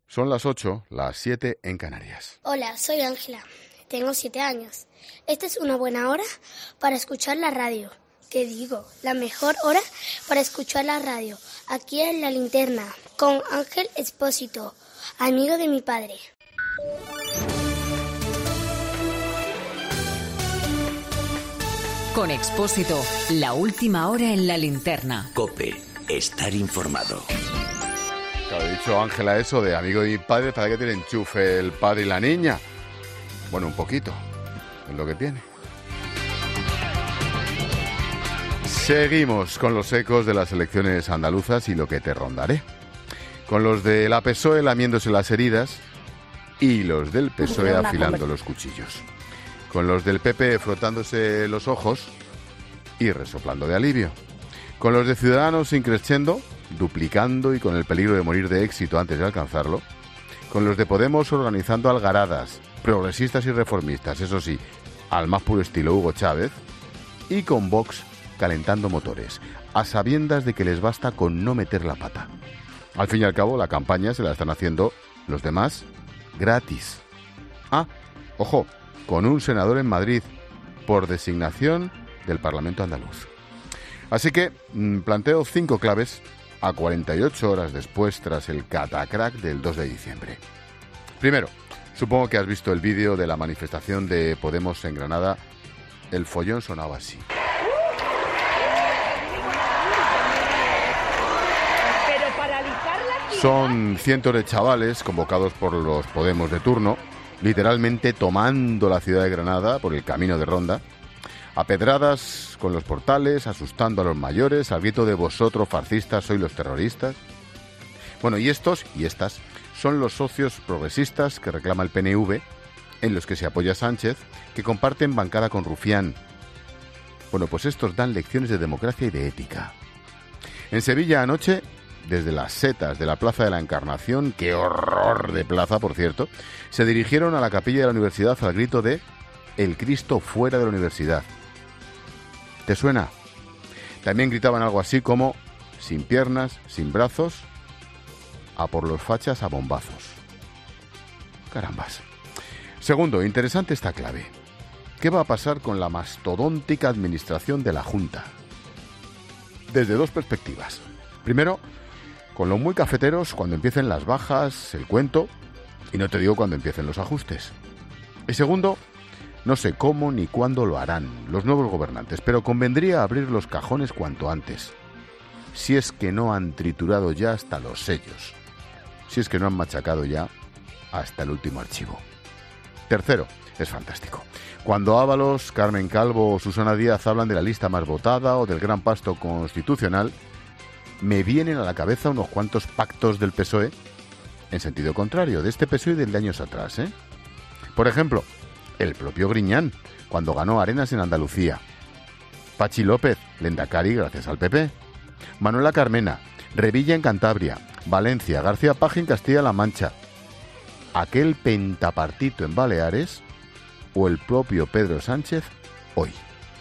Son las 8, las 7 en Canarias. Hola, soy Ángela. Tengo 7 años. Esta es una buena hora para escuchar la radio. ¿Qué digo? La mejor hora para escuchar la radio. Aquí en La Linterna, con Ángel Expósito, amigo de mi padre. Con Expósito, la última hora en La Linterna. COPE, estar informado. Claro, ha dicho Ángela eso de amigo de mi padre, ¿para qué tiene enchufe el padre y la niña? Bueno, un poquito, es lo que tiene. Seguimos con los ecos de las elecciones andaluzas y lo que te rondaré. Con los de la PSOE lamiéndose las heridas y los del PSOE afilando los cuchillos. Con los del PP frotándose los ojos y resoplando de alivio. Con los de Ciudadanos increciendo, duplicando y con el peligro de morir de éxito antes de alcanzarlo. Con los de Podemos organizando algaradas, progresistas y reformistas, eso sí, al más puro estilo Hugo Chávez. Y con Vox calentando motores, a sabiendas de que les basta con no meter la pata. Al fin y al cabo, la campaña se la están haciendo los demás gratis. Ah, ojo, con un senador en Madrid, por designación del Parlamento andaluz. Así que planteo 5 claves a 48 horas después tras el catacrac del 2 de diciembre. Primero, supongo que has visto el vídeo de la manifestación de Podemos en Granada. El follón sonaba así. Son cientos de chavales convocados por los Podemos de turno, literalmente tomando la ciudad de Granada por el camino de ronda, a pedradas con los portales, asustando a los mayores, al grito de vosotros fascistas sois los terroristas. Bueno, y estos y estas son los socios progresistas que reclama el PNV, en los que se apoya Sánchez, que comparten bancada con Rufián. Bueno, pues estos dan lecciones de democracia y de ética. En Sevilla anoche, desde las setas de la Plaza de la Encarnación, qué horror de plaza, por cierto, se dirigieron a la capilla de la universidad al grito de «El Cristo fuera de la universidad». ¿Te suena? También gritaban algo así como «Sin piernas, sin brazos, a por los fachas a bombazos». Carambas. Segundo, interesante esta clave. ¿Qué va a pasar con la mastodóntica administración de la Junta? Desde 2 perspectivas. Primero, con los muy cafeteros cuando empiecen las bajas, el cuento, y no te digo cuando empiecen los ajustes. Y segundo, no sé cómo ni cuándo lo harán los nuevos gobernantes, pero convendría abrir los cajones cuanto antes. Si es que no han triturado ya hasta los sellos. Si es que no han machacado ya hasta el último archivo. Tercero, es fantástico. Cuando Ábalos, Carmen Calvo o Susana Díaz hablan de la lista más votada o del gran pacto constitucional, me vienen a la cabeza unos cuantos pactos del PSOE en sentido contrario, de este PSOE y del de años atrás, ¿eh? Por ejemplo, el propio Griñán, cuando ganó Arenas en Andalucía. Pachi López, Lendakari gracias al PP. Manuela Carmena, Revilla en Cantabria. Valencia, García Paje en Castilla-La Mancha. Aquel pentapartito en Baleares o el propio Pedro Sánchez hoy.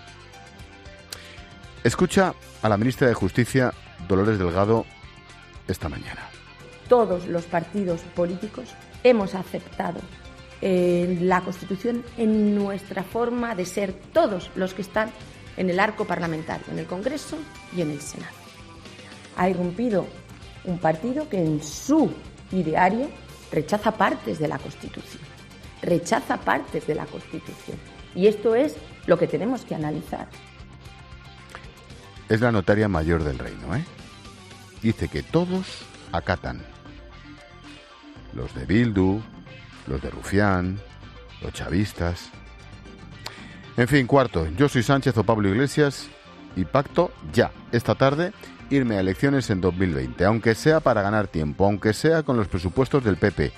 Escucha a la ministra de Justicia, Dolores Delgado, esta mañana. Todos los partidos políticos hemos aceptado la Constitución en nuestra forma de ser, todos los que están en el arco parlamentario, en el Congreso y en el Senado. Ha irrumpido un partido que en su ideario rechaza partes de la Constitución. Rechaza partes de la Constitución. Y esto es lo que tenemos que analizar. Es la notaria mayor del reino, ¿eh? Dice que todos acatan. Los de Bildu, los de Rufián, los chavistas. En fin, cuarto, yo soy Sánchez o Pablo Iglesias y pacto ya, esta tarde, irme a elecciones en 2020, aunque sea para ganar tiempo, aunque sea con los presupuestos del PP.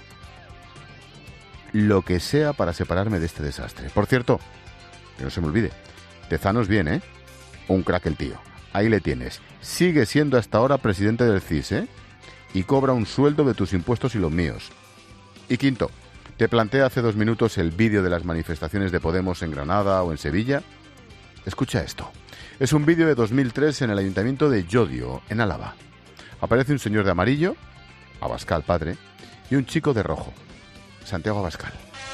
Lo que sea para separarme de este desastre. Por cierto, que no se me olvide, Tezanos bien, ¿eh? Un crack el tío. Ahí le tienes. Sigue siendo hasta ahora presidente del CIS, ¿eh? Y cobra un sueldo de tus impuestos y los míos. Y quinto, te planteé hace 2 minutos el vídeo de las manifestaciones de Podemos en Granada o en Sevilla. Escucha esto. Es un vídeo de 2003 en el ayuntamiento de Llodio, en Álava. Aparece un señor de amarillo, Abascal padre, y un chico de rojo, Santiago Abascal.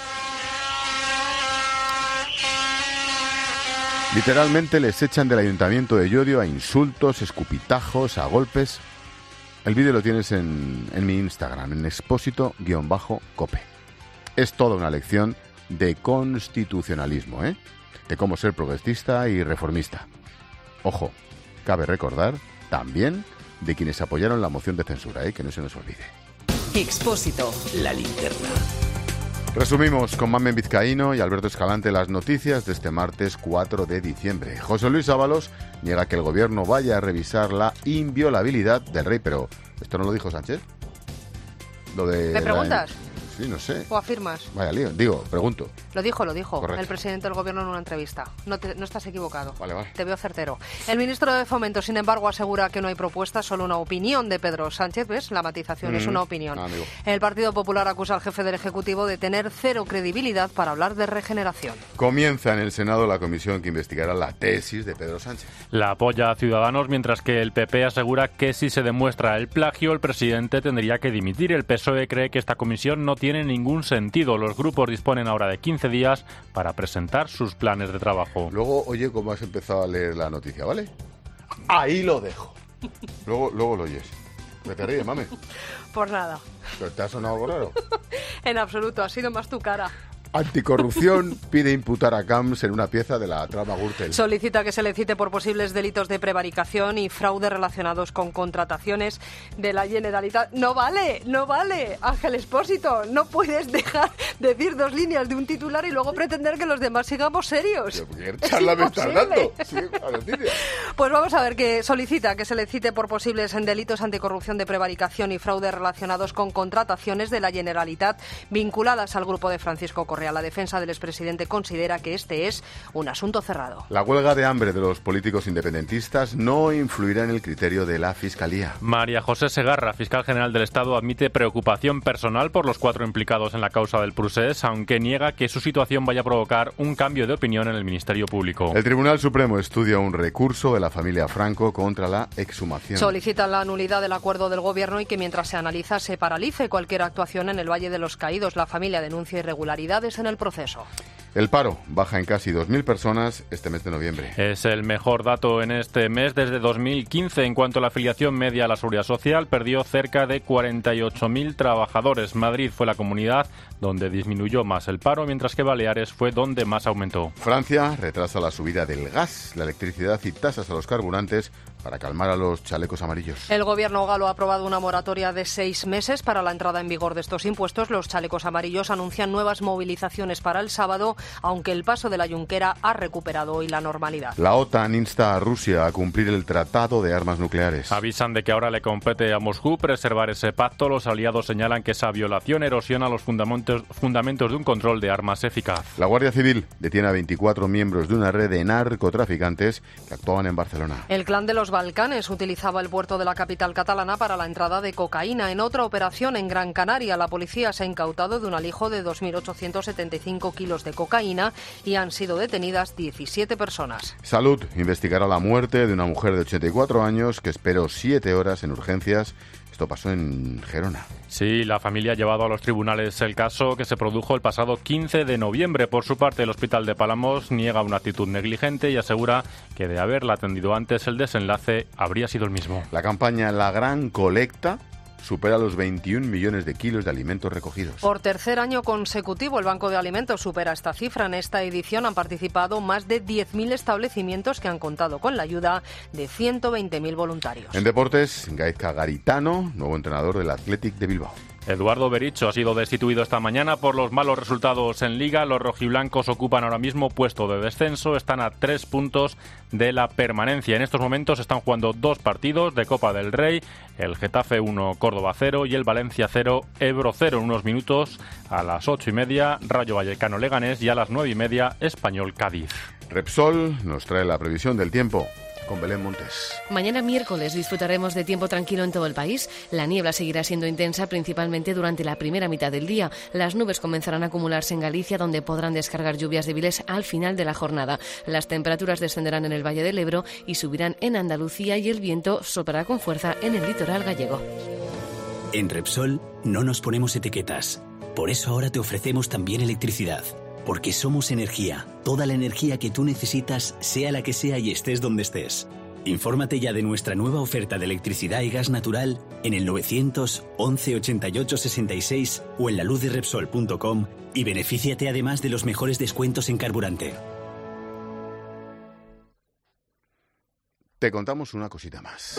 Literalmente les echan del ayuntamiento de Llodio a insultos, escupitajos, a golpes. El vídeo lo tienes en mi Instagram, en expósito_cope. Es toda una lección de constitucionalismo, de cómo ser progresista y reformista. Ojo, cabe recordar también de quienes apoyaron la moción de censura, que no se nos olvide. Expósito. La linterna. Resumimos con Mamen Vizcaíno y Alberto Escalante las noticias de este martes 4 de diciembre. José Luis Ábalos niega que el gobierno vaya a revisar la inviolabilidad del rey, pero ¿esto no lo dijo Sánchez? Lo de ¿Me preguntas? Sí, no sé. ¿O afirmas? Vaya lío. Digo, pregunto. Lo dijo. Correcto. El presidente del gobierno en una entrevista. No estás equivocado. Vale. Te veo certero. El ministro de Fomento, sin embargo, asegura que no hay propuesta, solo una opinión de Pedro Sánchez. ¿Ves? La matización es una opinión. Amigo. El Partido Popular acusa al jefe del Ejecutivo de tener cero credibilidad para hablar de regeneración. Comienza en el Senado la comisión que investigará la tesis de Pedro Sánchez. La apoya a Ciudadanos, mientras que el PP asegura que si se demuestra el plagio, el presidente tendría que dimitir. El PSOE cree que esta comisión no tiene ningún sentido. Los grupos disponen ahora de 15 días para presentar sus planes de trabajo. Luego, oye, cómo has empezado a leer la noticia, ¿vale? Ahí lo dejo. Luego lo oyes. ¿Me te ríes, mame? Por nada. ¿Pero te ha sonado algo raro? En absoluto, ha sido más tu cara. Anticorrupción pide imputar a Camps en una pieza de la trama Gürtel. Solicita que se le cite por posibles delitos de prevaricación y fraude relacionados con contrataciones de la Generalitat. No vale, Ángel Expósito. No puedes dejar decir 2 líneas de un titular y luego pretender que los demás sigamos serios. ¿Qué charla me estás dando? Sí, a la noticia. Pues vamos a ver, que solicita que se le cite por posibles delitos anticorrupción de prevaricación y fraude relacionados con contrataciones de la Generalitat vinculadas al grupo de Francisco Correa. La defensa del expresidente considera que este es un asunto cerrado. La huelga de hambre de los políticos independentistas no influirá en el criterio de la Fiscalía. María José Segarra, fiscal general del Estado, admite preocupación personal por los 4 implicados en la causa del Prusés, aunque niega que su situación vaya a provocar un cambio de opinión en el Ministerio Público. El Tribunal Supremo estudia un recurso de la familia Franco contra la exhumación. Solicita la nulidad del acuerdo del Gobierno y que mientras se analiza se paralice cualquier actuación en el Valle de los Caídos. La familia denuncia irregularidades en el proceso. El paro baja en casi 2.000 personas este mes de noviembre. Es el mejor dato en este mes desde 2015. En cuanto a la afiliación media a la Seguridad Social, perdió cerca de 48.000 trabajadores. Madrid fue la comunidad donde disminuyó más el paro, mientras que Baleares fue donde más aumentó. Francia retrasa la subida del gas, la electricidad y tasas a los carburantes para calmar a los chalecos amarillos. El gobierno galo ha aprobado una moratoria de 6 meses para la entrada en vigor de estos impuestos. Los chalecos amarillos anuncian nuevas movilizaciones para el sábado, aunque el paso de la Junquera ha recuperado hoy la normalidad. La OTAN insta a Rusia a cumplir el tratado de armas nucleares. Avisan de que ahora le compete a Moscú preservar ese pacto. Los aliados señalan que esa violación erosiona los fundamentos de un control de armas eficaz. La Guardia Civil detiene a 24 miembros de una red de narcotraficantes que actuaban en Barcelona. El clan de los Balcanes utilizaba el puerto de la capital catalana para la entrada de cocaína. En otra operación en Gran Canaria, la policía se ha incautado de un alijo de 2.875 kilos de cocaína y han sido detenidas 17 personas. Salud investigará la muerte de una mujer de 84 años que esperó 7 horas en urgencias. Esto pasó en Gerona. Sí, la familia ha llevado a los tribunales el caso que se produjo el pasado 15 de noviembre. Por su parte, el Hospital de Palamos niega una actitud negligente y asegura que de haberla atendido antes, el desenlace habría sido el mismo. La campaña La Gran Colecta supera los 21 millones de kilos de alimentos recogidos. Por tercer año consecutivo, el Banco de Alimentos supera esta cifra. En esta edición han participado más de 10.000 establecimientos que han contado con la ayuda de 120.000 voluntarios. En deportes, Gaizka Garitano, nuevo entrenador del Athletic de Bilbao. Eduardo Bericho ha sido destituido esta mañana por los malos resultados en Liga. Los rojiblancos ocupan ahora mismo puesto de descenso. Están a 3 puntos de la permanencia. En estos momentos están jugando 2 partidos de Copa del Rey. El Getafe 1, Córdoba 0 y el Valencia 0, Ebro 0. En unos minutos, a las 8:30, Rayo Vallecano Leganés y a las 9:30, Español Cádiz. Repsol nos trae la previsión del tiempo con Belén Montes. Mañana miércoles disfrutaremos de tiempo tranquilo en todo el país. La niebla seguirá siendo intensa principalmente durante la primera mitad del día. Las nubes comenzarán a acumularse en Galicia, donde podrán descargar lluvias débiles al final de la jornada. Las temperaturas descenderán en el Valle del Ebro y subirán en Andalucía y el viento soplará con fuerza en el litoral gallego. En Repsol no nos ponemos etiquetas. Por eso ahora te ofrecemos también electricidad. Porque somos energía. Toda la energía que tú necesitas, sea la que sea y estés donde estés. Infórmate ya de nuestra nueva oferta de electricidad y gas natural en el 911 88 66 o en laluzderepsol.com y benefíciate además de los mejores descuentos en carburante. Te contamos una cosita más.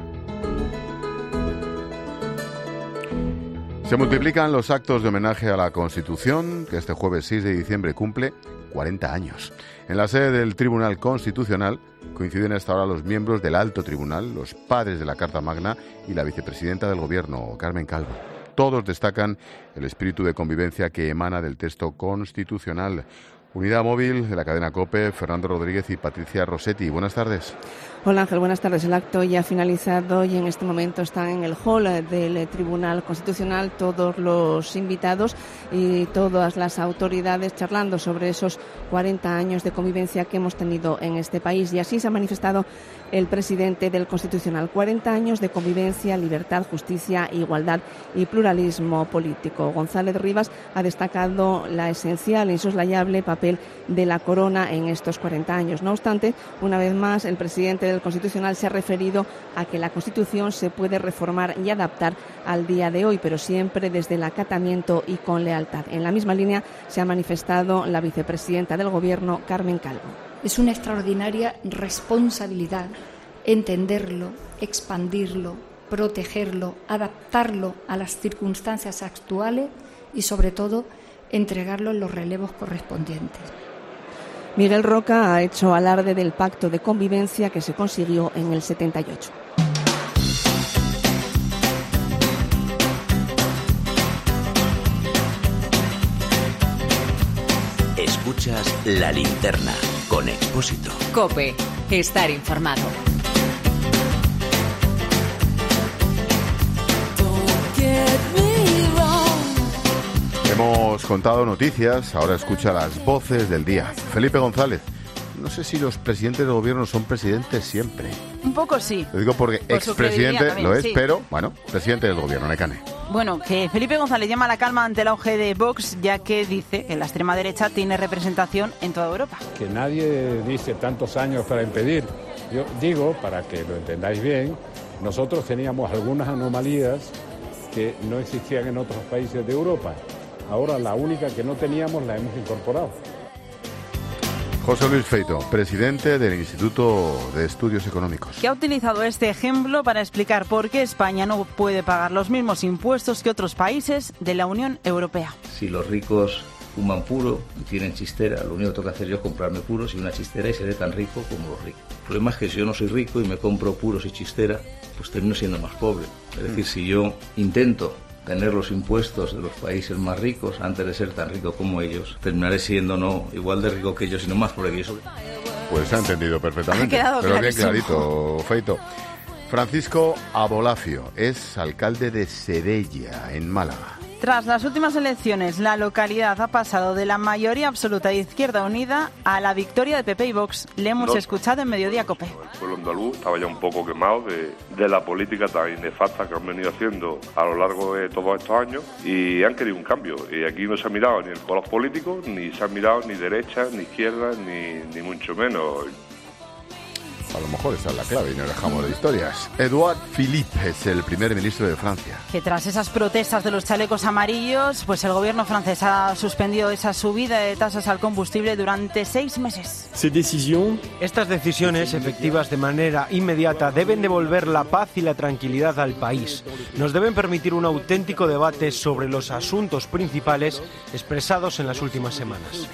Se multiplican los actos de homenaje a la Constitución, que este jueves 6 de diciembre cumple 40 años. En la sede del Tribunal Constitucional coinciden hasta ahora los miembros del Alto Tribunal, los padres de la Carta Magna y la vicepresidenta del Gobierno, Carmen Calvo. Todos destacan el espíritu de convivencia que emana del texto constitucional. Unidad móvil de la cadena COPE, Fernando Rodríguez y Patricia Rossetti. Buenas tardes. Hola Ángel, buenas tardes. El acto ya ha finalizado y en este momento están en el hall del Tribunal Constitucional todos los invitados y todas las autoridades charlando sobre esos 40 años de convivencia que hemos tenido en este país. Y así se ha manifestado el presidente del Constitucional. 40 años de convivencia, libertad, justicia, igualdad y pluralismo político. González Rivas ha destacado la esencial e insoslayable papel de la corona en estos 40 años. No obstante, una vez más, el presidente del Constitucional se ha referido a que la Constitución se puede reformar y adaptar al día de hoy, pero siempre desde el acatamiento y con lealtad. En la misma línea se ha manifestado la vicepresidenta del Gobierno, Carmen Calvo. Es una extraordinaria responsabilidad entenderlo, expandirlo, protegerlo, adaptarlo a las circunstancias actuales y, sobre todo, entregarlo en los relevos correspondientes. Miguel Roca ha hecho alarde del pacto de convivencia que se consiguió en el 78. Escuchas La Linterna con Expósito. COPE. Estar informado. Hemos contado noticias, ahora escucha las voces del día. Felipe González, no sé si los presidentes del gobierno son presidentes siempre. Un poco sí. Lo digo porque expresidente también, lo es, sí. pero, bueno, presidente del gobierno, Necane. Bueno, que Felipe González llama a la calma ante el auge de Vox, ya que dice que la extrema derecha tiene representación en toda Europa. Que nadie dice tantos años para impedir. Yo digo, para que lo entendáis bien, nosotros teníamos algunas anomalías que no existían en otros países de Europa. Ahora la única que no teníamos la hemos incorporado. José Luis Feito, presidente del Instituto de Estudios Económicos. Que ha utilizado este ejemplo para explicar por qué España no puede pagar los mismos impuestos que otros países de la Unión Europea. Si los ricos fuman puro y tienen chistera, lo único que tengo que hacer yo es comprarme puros y una chistera y seré tan rico como los ricos. El problema es que si yo no soy rico y me compro puros y chistera, pues termino siendo más pobre. Es decir, si yo intento tener los impuestos de los países más ricos antes de ser tan rico como ellos, terminaré siendo no igual de rico que ellos, sino más pobre que ellos. Pues se ha entendido perfectamente, pero clarísimo. Bien clarito, Feito. Francisco Abolafio es alcalde de Sedella, en Málaga. Tras las últimas elecciones, la localidad ha pasado de la mayoría absoluta de Izquierda Unida a la victoria de PP y Vox. Le hemos escuchado en Mediodía COPE. El pueblo andaluz estaba ya un poco quemado de la política tan nefasta que han venido haciendo a lo largo de todos estos años y han querido un cambio. Y aquí no se ha mirado ni el color político, ni se ha mirado ni derecha, ni izquierda, ni mucho menos. A lo mejor esa es la clave y no dejamos de historias. Edouard Philippe es el primer ministro de Francia. Que tras esas protestas de los chalecos amarillos, pues el gobierno francés ha suspendido esa subida de tasas al combustible durante 6 meses. Estas decisiones, efectivas de manera inmediata, deben devolver la paz y la tranquilidad al país. Nos deben permitir un auténtico debate sobre los asuntos principales expresados en las últimas semanas.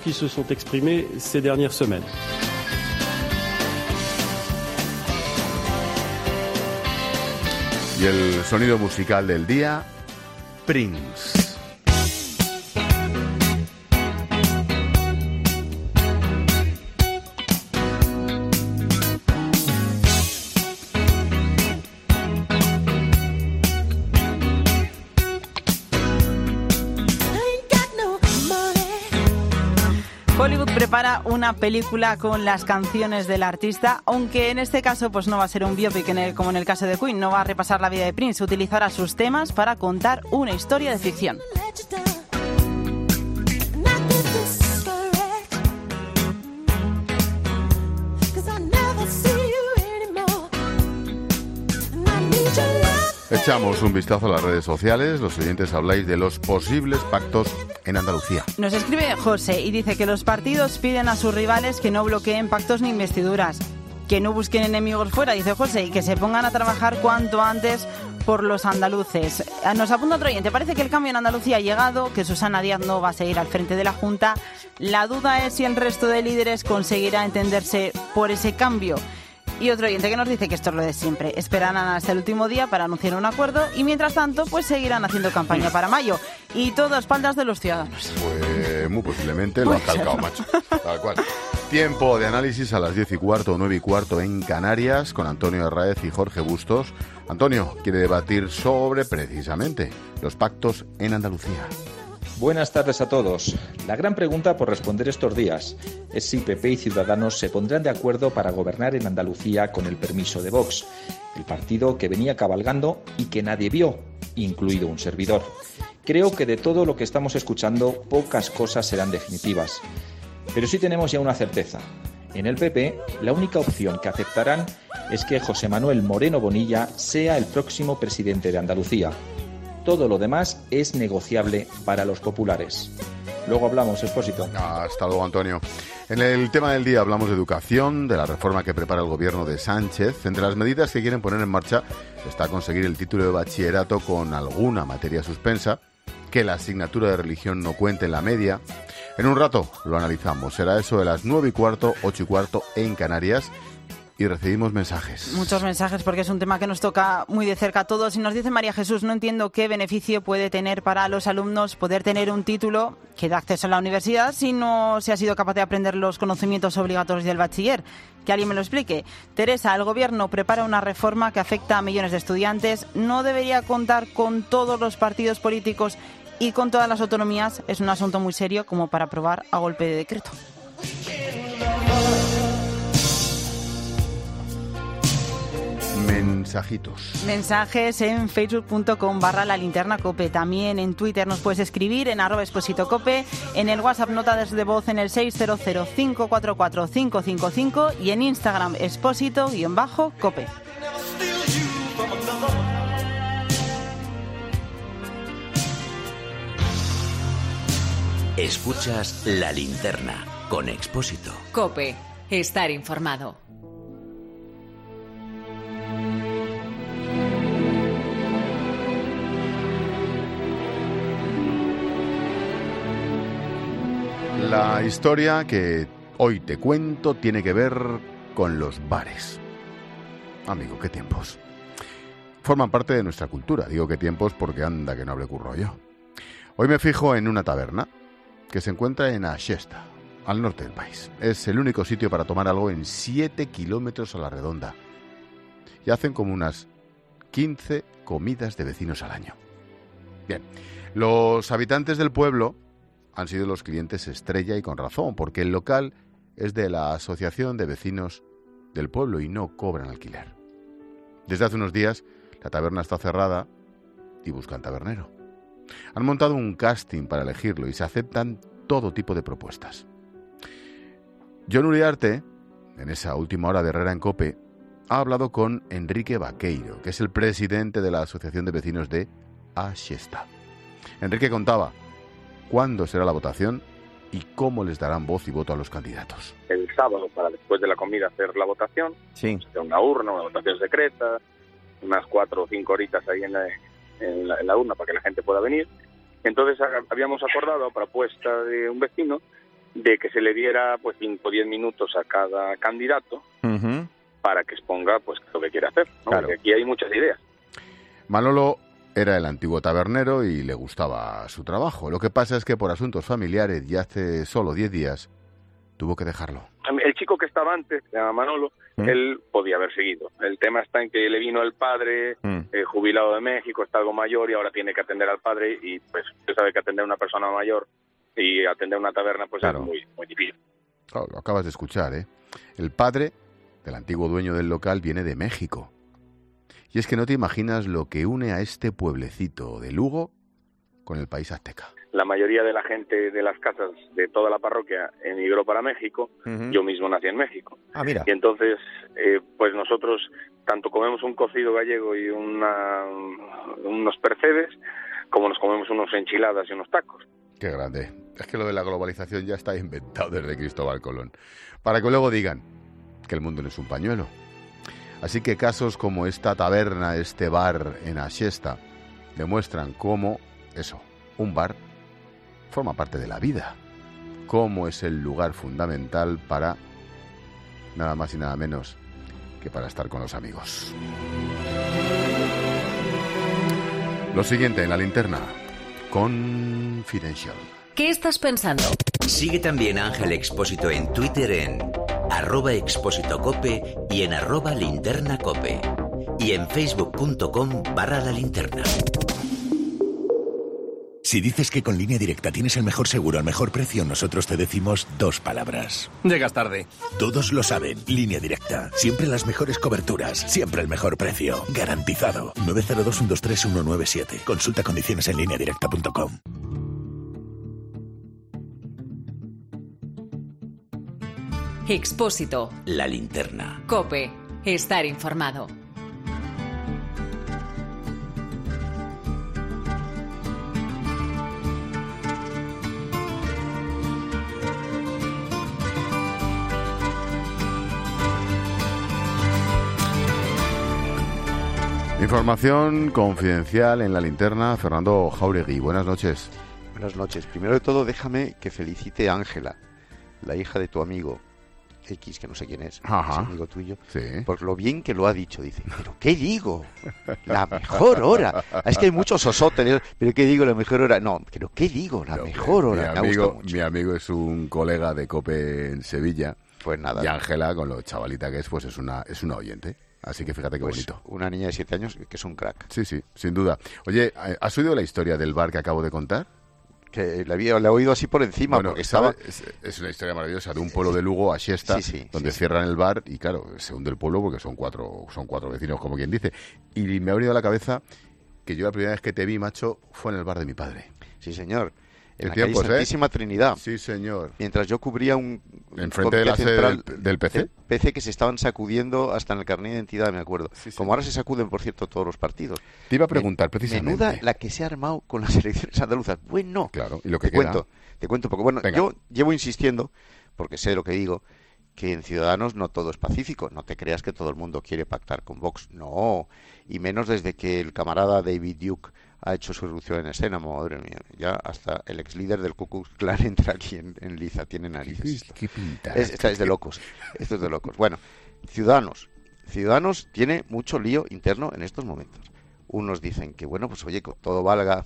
Y el sonido musical del día, Prince. Hollywood prepara una película con las canciones del artista, aunque en este caso pues no va a ser un biopic como en el caso de Queen, no va a repasar la vida de Prince, utilizará sus temas para contar una historia de ficción. Echamos un vistazo a las redes sociales. Los oyentes habláis de los posibles pactos en Andalucía. Nos escribe José y dice que los partidos piden a sus rivales que no bloqueen pactos ni investiduras, que no busquen enemigos fuera, dice José, y que se pongan a trabajar cuanto antes por los andaluces. Nos apunta otro oyente, parece que el cambio en Andalucía ha llegado, que Susana Díaz no va a seguir al frente de la Junta. La duda es si el resto de líderes conseguirá entenderse por ese cambio. Y otro oyente que nos dice que esto es lo de siempre. Esperarán hasta el último día para anunciar un acuerdo y mientras tanto pues seguirán haciendo campaña para mayo. Y todo a espaldas de los ciudadanos. Pues muy posiblemente lo ha calcado, macho. Tal cual. Tiempo de análisis a las 10:15, 9:15 en Canarias con Antonio Herráez y Jorge Bustos. Antonio quiere debatir sobre precisamente los pactos en Andalucía. Buenas tardes a todos. La gran pregunta por responder estos días es si PP y Ciudadanos se pondrán de acuerdo para gobernar en Andalucía con el permiso de Vox, el partido que venía cabalgando y que nadie vio, incluido un servidor. Creo que de todo lo que estamos escuchando, pocas cosas serán definitivas. Pero sí tenemos ya una certeza. En el PP, la única opción que aceptarán es que José Manuel Moreno Bonilla sea el próximo presidente de Andalucía. Todo lo demás es negociable para los populares. Luego hablamos, Expósito. Hasta luego, Antonio. En el tema del día hablamos de educación, de la reforma que prepara el gobierno de Sánchez. Entre las medidas que quieren poner en marcha está conseguir el título de bachillerato con alguna materia suspensa, que la asignatura de religión no cuente en la media. En un rato lo analizamos. Será eso de las 9:15, 8:15 en Canarias. Y recibimos mensajes. Muchos mensajes porque es un tema que nos toca muy de cerca a todos. Y nos dice María Jesús, no entiendo qué beneficio puede tener para los alumnos poder tener un título que da acceso a la universidad si no se ha sido capaz de aprender los conocimientos obligatorios del bachiller. Que alguien me lo explique. Teresa, el gobierno prepara una reforma que afecta a millones de estudiantes. No debería contar con todos los partidos políticos y con todas las autonomías. Es un asunto muy serio como para aprobar a golpe de decreto. Mensajes en facebook.com/lalinternacope. También en Twitter nos puedes escribir en @expositocope, en el WhatsApp notas de voz en el 600-544-555 y en Instagram expósito_cope. Escuchas La Linterna con Expósito. Cope, estar informado. La historia que hoy te cuento tiene que ver con los bares. Amigo, qué tiempos. Forman parte de nuestra cultura. Digo qué tiempos porque anda que no hable curro yo. Hoy me fijo en una taberna que se encuentra en Aixesta, al norte del país. Es el único sitio para tomar algo en 7 kilómetros a la redonda. Y hacen como unas 15 comidas de vecinos al año. Bien, los habitantes del pueblo han sido los clientes estrella y con razón, porque el local es de la Asociación de Vecinos del Pueblo y no cobran alquiler. Desde hace unos días la taberna está cerrada y buscan tabernero. Han montado un casting para elegirlo y se aceptan todo tipo de propuestas. Jon Uriarte, en esa última hora de Herrera en COPE, ha hablado con Enrique Vaqueiro, que es el presidente de la Asociación de Vecinos de Aixesta. Enrique contaba cuándo será la votación y cómo les darán voz y voto a los candidatos. El sábado, para después de la comida, hacer la votación. Sí. Una urna, una votación secreta, unas 4 o 5 horitas ahí en la urna para que la gente pueda venir. Entonces habíamos acordado, a propuesta de un vecino, de que se le diera pues 5 o 10 minutos a cada candidato para que exponga pues lo que quiere hacer, ¿no? Claro. Porque aquí hay muchas ideas. Manolo era el antiguo tabernero y le gustaba su trabajo. Lo que pasa es que por asuntos familiares y hace solo 10 días tuvo que dejarlo. El chico que estaba antes, se llama Manolo, él podía haber seguido. El tema está en que le vino el padre, jubilado de México, está algo mayor y ahora tiene que atender al padre y pues usted sabe que atender a una persona mayor y atender una taberna pues Claro. es muy, muy difícil. Claro, lo acabas de escuchar, ¿eh? El padre del antiguo dueño del local viene de México. Y es que no te imaginas lo que une a este pueblecito de Lugo con el país azteca. La mayoría de la gente de las casas de toda la parroquia emigró para México. Ujú. Yo mismo nací en México. Ah, mira. Y entonces, pues nosotros tanto comemos un cocido gallego y unos percebes, como nos comemos unos enchiladas y unos tacos. Qué grande. Es que lo de la globalización ya está inventado desde Cristóbal Colón. Para que luego digan que el mundo no es un pañuelo. Así que casos como esta taberna, este bar en Asiesta, demuestran cómo, eso, un bar forma parte de la vida. Cómo es el lugar fundamental para nada más y nada menos que para estar con los amigos. Lo siguiente en la linterna. Confidential. ¿Qué estás pensando? Sigue también a Ángel Expósito en Twitter en @expósitocope y en @linternacope. Y en facebook.com/lalinterna. Si dices que con Línea Directa tienes el mejor seguro al mejor precio, nosotros te decimos 2 palabras. Llegas tarde. Todos lo saben. Línea Directa. Siempre las mejores coberturas. Siempre el mejor precio. Garantizado. 902-123-197. Consulta condiciones en lineadirecta.com. Expósito. La linterna. Cope. Estar informado. Información confidencial en la linterna. Fernando Jáuregui, buenas noches. Buenas noches. Primero de todo, déjame que felicite a Ángela, la hija de tu amigo X, que no sé quién es, Ajá. es amigo tuyo, Sí. por lo bien que lo ha dicho. Dice, ¿pero qué digo? La mejor hora. Es que hay muchos osótenes, pero ¿qué digo? La mejor hora. No, pero ¿qué digo? La mejor hora. Me ha gustado mucho. Mi amigo es un colega de COPE en Sevilla. Pues nada. Y Ángela, con lo chavalita que es, pues es una oyente. Así que fíjate qué Pues bonito. una niña de 7 años que es un crack. Sí, sí, sin duda. Oye, ¿has oído la historia del bar que acabo de contar? Que le he oído así por encima, Bueno, porque estaba... es una historia maravillosa de un pueblo de Lugo, Asiesta, donde cierran el bar y claro, se hunde el pueblo porque son cuatro vecinos, como quien dice. Y me ha venido a la cabeza que yo la primera vez que te vi, macho, fue en el bar de mi padre. Sí, señor. En la tiempos, calle Santísima Trinidad. Sí, señor. Mientras yo cubría un... Enfrente de la sede del PC. El PC que se estaban sacudiendo hasta en el carnet de identidad, me acuerdo. Como ahora se sacuden, por cierto, todos los partidos. Te iba a preguntar precisamente. Menuda la que se ha armado con las elecciones andaluzas. Bueno, claro, y lo que te cuento un poco. Bueno, Venga. yo llevo insistiendo, porque sé lo que digo, que en Ciudadanos no todo es pacífico. No te creas que todo el mundo quiere pactar con Vox. No, y menos desde que el camarada David Duke ha hecho su irrupción en escena. Madre mía, ya hasta el ex líder del Ku Klux Klan entra aquí en liza, tiene narices. ¿Qué pinta? Esta es de locos. Esto es de locos. Bueno, Ciudadanos tiene mucho lío interno en estos momentos. Unos dicen que, bueno, pues oye, que todo valga,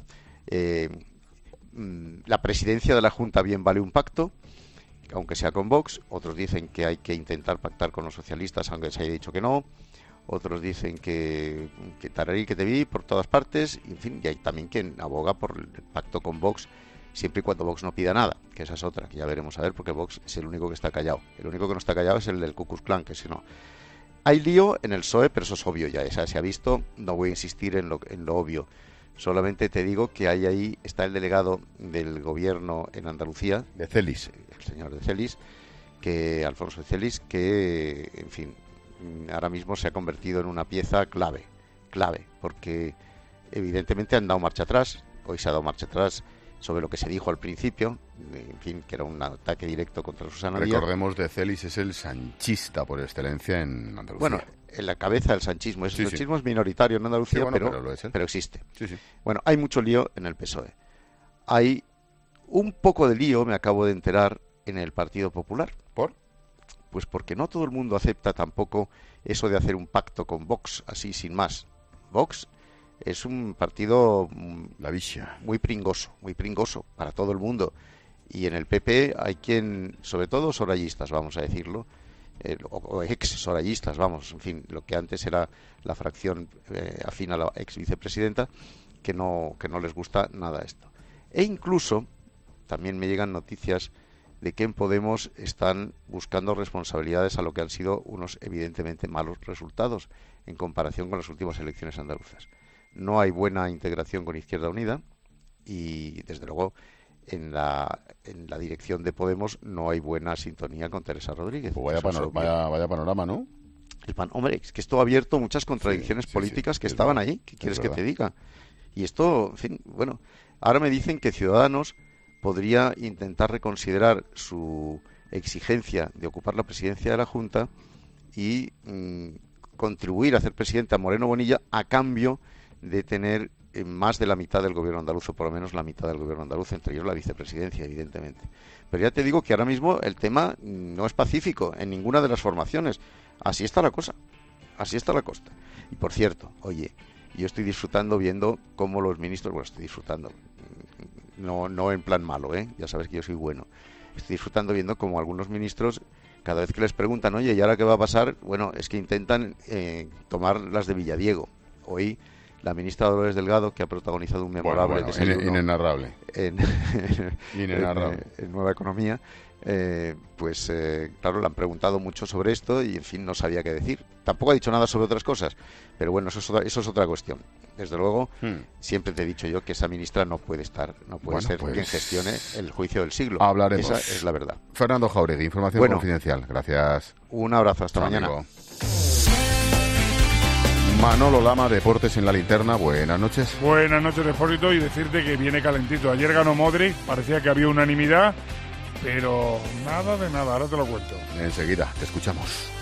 la presidencia de la Junta bien vale un pacto, aunque sea con Vox. Otros dicen que hay que intentar pactar con los socialistas, aunque se haya dicho que no. Otros dicen que tararí que te vi por todas partes. En fin, y hay también quien aboga por el pacto con Vox, siempre y cuando Vox no pida nada, que esa es otra, que ya veremos a ver, porque Vox es el único que está callado. El único que no está callado es el del Ku Klux Klan, que si no... Hay lío en el PSOE, pero eso es obvio ya, esa se ha visto, no voy a insistir en lo obvio. Solamente te digo que ahí está el delegado del gobierno en Andalucía, de Celis, el señor de Celis, Alfonso de Celis, que, en fin, ahora mismo se ha convertido en una pieza clave, porque evidentemente han dado marcha atrás. Hoy se ha dado marcha atrás sobre lo que se dijo al principio, en fin, que era un ataque directo contra Susana Díaz. Recordemos, de Celis es el sanchista por excelencia en Andalucía. Bueno, en la cabeza del sanchismo. El sanchismo es minoritario en Andalucía, sí, bueno, pero existe. Sí, sí. Bueno, hay mucho lío en el PSOE. Hay un poco de lío, me acabo de enterar, en el Partido Popular. ¿Por? Pues porque no todo el mundo acepta tampoco eso de hacer un pacto con Vox, así sin más. Vox es un partido muy pringoso para todo el mundo. Y en el PP hay quien, sobre todo sorayistas, vamos a decirlo, o ex sorayistas, vamos, en fin, lo que antes era la fracción afín a la ex vicepresidenta, que no les gusta nada esto. E incluso también me llegan noticias de que en Podemos están buscando responsabilidades a lo que han sido unos evidentemente malos resultados en comparación con las últimas elecciones andaluzas. No hay buena integración con Izquierda Unida y, desde luego, en la dirección de Podemos no hay buena sintonía con Teresa Rodríguez. Pues vaya panorama, ¿no? Hombre, es que esto ha abierto muchas contradicciones políticas que estaban ahí. ¿Qué quieres que te diga? Y esto, en fin, bueno, ahora me dicen que Ciudadanos podría intentar reconsiderar su exigencia de ocupar la presidencia de la Junta y contribuir a hacer presidente a Moreno Bonilla a cambio de tener más de la mitad del gobierno andaluz, o por lo menos la mitad del gobierno andaluz, entre ellos la vicepresidencia, evidentemente. Pero ya te digo que ahora mismo el tema no es pacífico en ninguna de las formaciones. Así está la cosa, así está la cosa. Y por cierto, oye, yo estoy disfrutando viendo cómo los ministros, bueno, estoy disfrutando, no en plan malo, ya sabes que yo soy bueno, estoy disfrutando viendo cómo algunos ministros, cada vez que les preguntan, oye, ¿y ahora qué va a pasar? Bueno, es que intentan tomar las de Villadiego. Hoy la ministra Dolores Delgado, que ha protagonizado un memorable desayuno inenarrable en Nueva Economía, claro, le han preguntado mucho sobre esto y, en fin, no sabía qué decir. Tampoco ha dicho nada sobre otras cosas, pero bueno, eso es otra cuestión. Desde luego, siempre te he dicho yo que esa ministra no puede ser quien gestione el juicio del siglo. Hablaremos. Esa es la verdad. Fernando Jáuregui, información confidencial. Gracias. Un abrazo, hasta mañana. Amigo. Manolo Lama, Deportes en la Linterna, buenas noches. Buenas noches, Depósito, y decirte que viene calentito. Ayer ganó Modric, parecía que había unanimidad, pero nada de nada, ahora te lo cuento. Enseguida, te escuchamos.